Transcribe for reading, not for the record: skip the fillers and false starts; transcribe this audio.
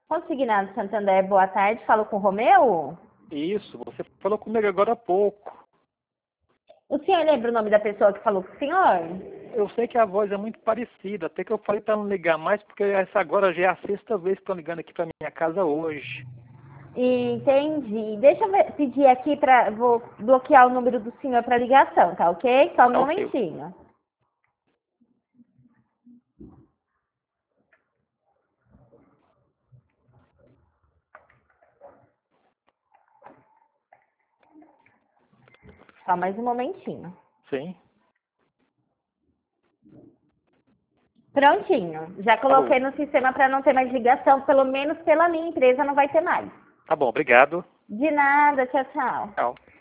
Consignado Santander, boa tarde. Falo com o Romeu? Isso, você falou comigo agora há pouco. O senhor lembra o nome da pessoa que falou com o senhor? Eu sei que a voz é muito parecida, até que eu falei para não ligar mais, porque essa agora já é a sexta vez que estou ligando aqui para minha casa hoje. Entendi. Deixa eu pedir aqui para. Vou bloquear o número do senhor para ligação, tá ok? Só um Tá ok. momentinho. Só mais um momentinho. Sim, Prontinho. Já tá bom. coloquei no sistema para não ter mais ligação. Pelo menos pela minha empresa não vai ter mais. Tá bom, obrigado. De nada. Tchau, tchau. Tchau.